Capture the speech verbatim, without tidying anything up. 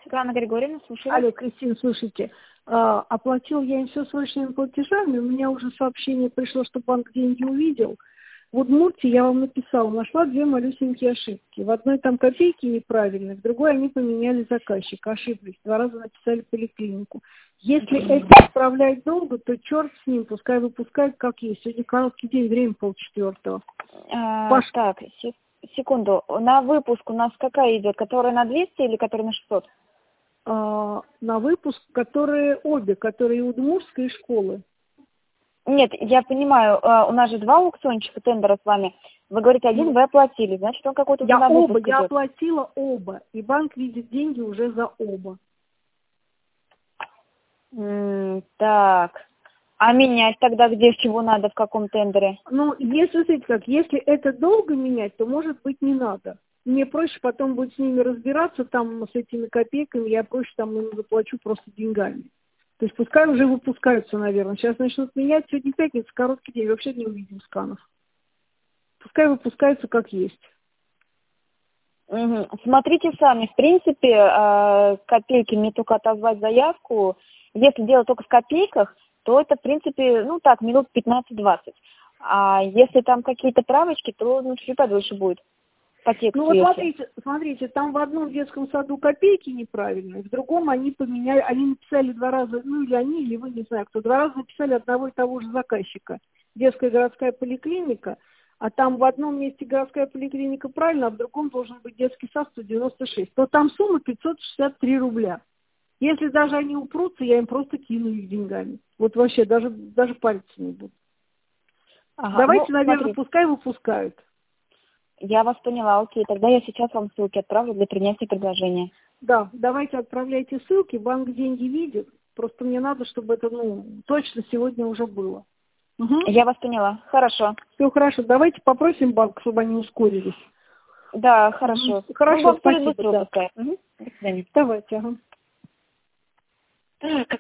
Светлана Григорьевна, слушаю вас. Алло, Кристина, слушайте, а, оплатил я им все срочными платежами, у меня уже сообщение пришло, что банк деньги увидел. В Удмуртии я вам написала, нашла две малюсенькие ошибки. В одной там копейки неправильные, в другой они поменяли заказчика, ошиблись, два раза написали поликлинику. Если это отправлять долго, то черт с ним, пускай выпускают как есть. Сегодня короткий день, время полчетвертого. А, Паш... Так, се- секунду. На выпуск у нас какая идет? Которая на двести или которая на шестьсот? а, на выпуск, которые обе, которые и Удмуртской, и школы. Нет, я понимаю, а, у нас же два аукциончика тендера с вами. Вы говорите, один Ну, вы оплатили, значит, он какой-то я на оба, выпуск я идет. оплатила оба, и банк видит деньги уже за оба. М, Так. А менять тогда где, с чего надо, в каком тендере? Ну, если, смотрите как, если это долго менять, то, может быть, не надо. Мне проще потом будет с ними разбираться, там, с этими копейками, я проще там им заплачу просто деньгами. То есть пускай уже выпускаются, наверное. Сейчас начнут менять, сегодня пятница, короткий день, вообще не увидим сканов. Пускай выпускаются как есть. Мгм. Смотрите сами, в принципе, э, копейки мне только отозвать заявку. Если дело только в копейках, то это, в принципе, ну так, минут пятнадцать-двадцать. А если там какие-то правочки, то ну, чуть подольше будет по Ну тексту, вот если. смотрите, смотрите, там в одном детском саду копейки неправильные, в другом они поменяли, они написали два раза, ну или они, или вы, не знаю кто, два раза написали одного и того же заказчика. Детская городская поликлиника, а там в одном месте городская поликлиника правильно, а в другом должен быть детский сад сто девяносто шесть. То там сумма пятьсот шестьдесят три рубля. Если даже они упрутся, я им просто кину их деньгами. Вот вообще, даже, даже пальцы не будут. Ага, ну, Давайте, наверное, смотри, пускай выпускают. я вас поняла, окей, тогда я сейчас вам ссылки отправлю для принятия предложения. Да, давайте отправляйте ссылки, банк деньги видит. Просто мне надо, чтобы это, ну, точно сегодня уже было. Угу. Я вас поняла, хорошо. Все хорошо, давайте попросим банк, чтобы они ускорились. Да, хорошо. Угу. Хорошо, Ну, вам будет спасибо, быстро да. выпускать. Угу. До свидания. Давайте, ага. Так,